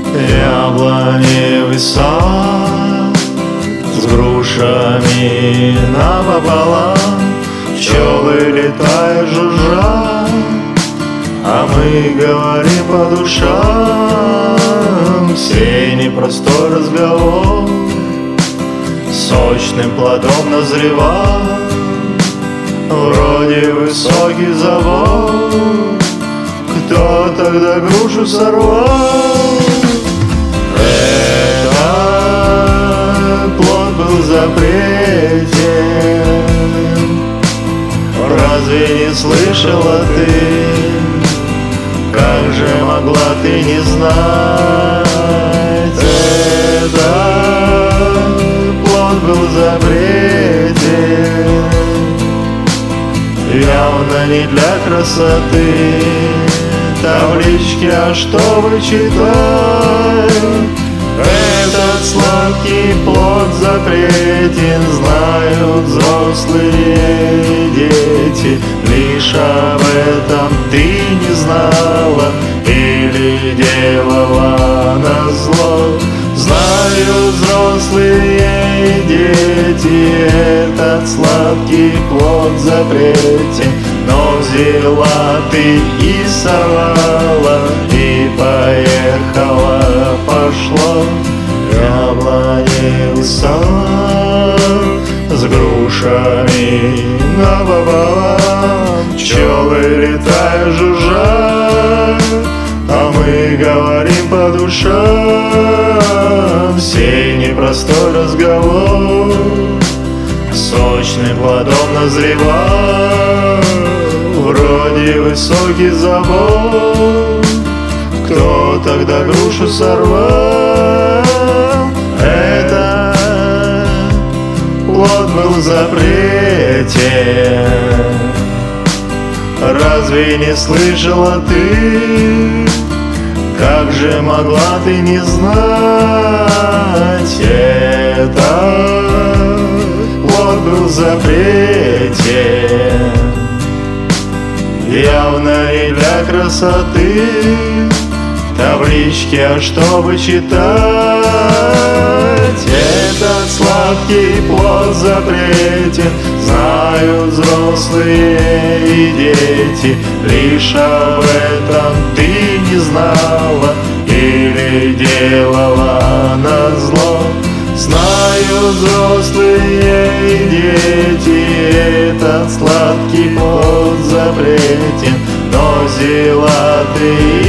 Яблоневый сад с грушами напополам, пчелы летают, жужжат, а мы говорим по душам. Сей непростой разговор сочным плодом назревал, вроде высокий завод. Кто тогда грушу сорвал? Этот плод был запретен. Разве не слышала ты? Как же могла ты не знать? Этот плод был запретен, явно не для красоты. Таблички, а что вы читаете? Этот сладкий плод запретен, знают взрослые дети. Лишь об этом ты не знала или делала назло. Знают взрослые дети, этот сладкий плод запретен, но взяла ты и сорвала, и поехала, пошло. Яблоневый сад с грушами напополам, пчелы летают, жужжат, а мы говорим по душам. Сей непростой разговор сочным плодом назревал, вроде высокий завод. Кто тогда грушу сорвал? Это плод был запретен. Разве не слышала ты? Как же могла ты не знать? Это плод был запретен, явно не для красоты. Таблички, а чтобы читать? Этот сладкий плод запретен, знают взрослые и дети. Лишь об этом ты не знала или делала назло. Знают взрослые и дети, этот сладкий плод запретен, но взяла ты